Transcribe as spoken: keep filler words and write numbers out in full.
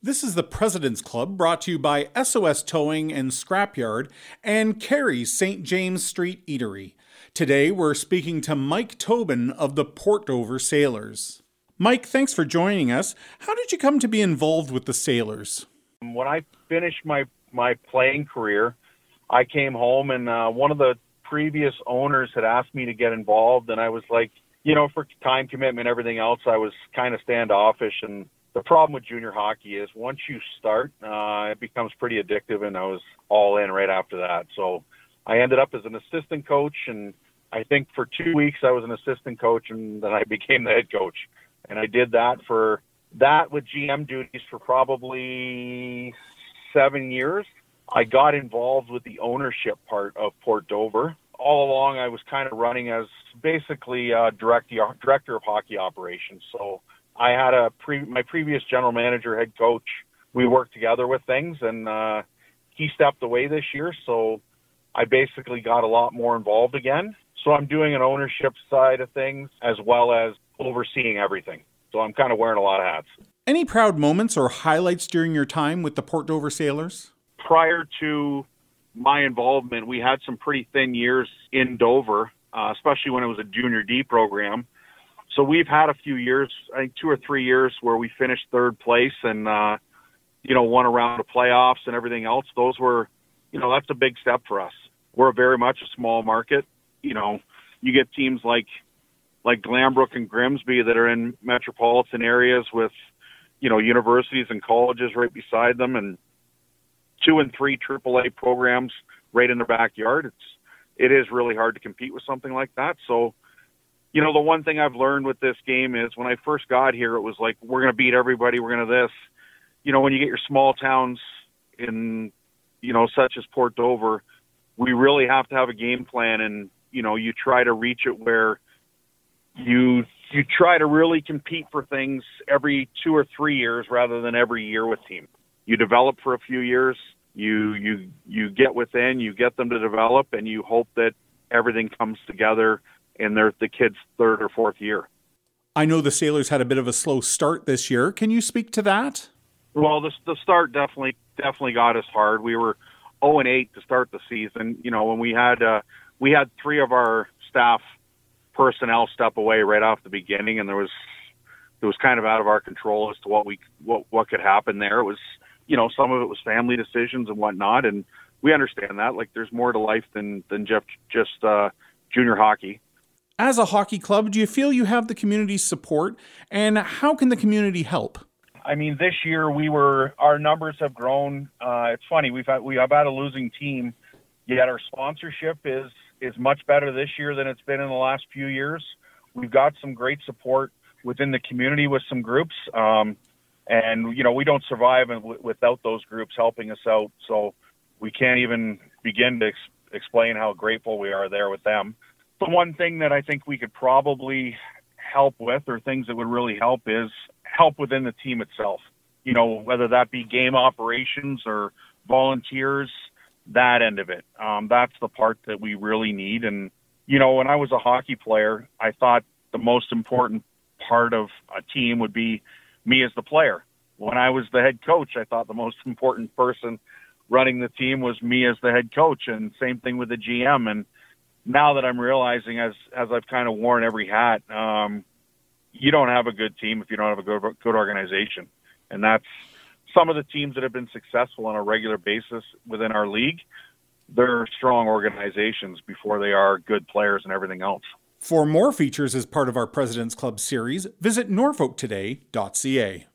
This is the President's Club, brought to you by S O S Towing and Scrapyard and Carey's Saint James Street Eatery. Today we're speaking to Mike Tobin of the Port Dover Sailors. Mike, thanks for joining us. How did you come to be involved with the Sailors? When I finished my, my playing career, I came home and uh, one of the previous owners had asked me to get involved, and I was like, you know, for time commitment and everything else, I was kind of standoffish. And the problem with junior hockey is once you start, uh, it becomes pretty addictive, and I was all in right after that. So I ended up as an assistant coach, and I think for two weeks I was an assistant coach, and then I became the head coach. And I did that for that with G M duties for probably seven years. I got involved with the ownership part of Port Dover. All along, I was kind of running as basically uh, direct, director of hockey operations. So I had a pre, my previous general manager, head coach. We worked together with things, and uh, he stepped away this year. So I basically got a lot more involved again. So I'm doing an ownership side of things as well as overseeing everything. So I'm kind of wearing a lot of hats. Any proud moments or highlights during your time with the Port Dover Sailors? Prior to my involvement, we had some pretty thin years in Dover, uh, especially when it was a junior D program. So we've had a few years, I think two or three years, where we finished third place and, uh, you know, won a round of playoffs and everything else. Those were, you know, that's a big step for us. We're very much a small market. You know, you get teams like like Glanbrook and Grimsby that are in metropolitan areas with, you know, universities and colleges right beside them, and two and three triple A programs right in their backyard. It's it is really hard to compete with something like that. So, you know, the one thing I've learned with this game is when I first got here, it was like, we're going to beat everybody. We're going to this. You know, when you get your small towns in, you know, such as Port Dover, we really have to have a game plan, and, you know, you try to reach it where you you try to really compete for things every two or three years rather than every year with team. You develop for a few years, you you you get within, you get them to develop, and you hope that everything comes together in their the kids' third or fourth year. I know the Sailors had a bit of a slow start this year. Can you speak to that? Well, the the start definitely definitely got us hard. We were oh and eight to start the season. You know, when we had uh, we had three of our staff personnel step away right off the beginning, and there was it was kind of out of our control as to what we what what could happen there. It was, you know, some of it was family decisions and whatnot, and we understand that. Like, there's more to life than than just just uh, junior hockey. As a hockey club, do you feel you have the community's support, and how can the community help? I mean, this year we were our numbers have grown. Uh, it's funny, we've had we have had a losing team, yet our sponsorship is is much better this year than it's been in the last few years. We've got some great support within the community with some groups. Um, And, you know, we don't survive w- without those groups helping us out. So we can't even begin to ex- explain how grateful we are there with them. The one thing that I think we could probably help with, or things that would really help, is help within the team itself. You know, whether that be game operations or volunteers, that end of it. Um, that's the part that we really need. And, you know, when I was a hockey player, I thought the most important part of a team would be me as the player. When I was the head coach, I thought the most important person running the team was me as the head coach, and same thing with the G M. And now that I'm realizing, as as I've kind of worn every hat, um, you don't have a good team if you don't have a good, good organization. And that's some of the teams that have been successful on a regular basis within our league. They're strong organizations before they are good players and everything else. For more features as part of our President's Club series, visit norfolk today dot c a.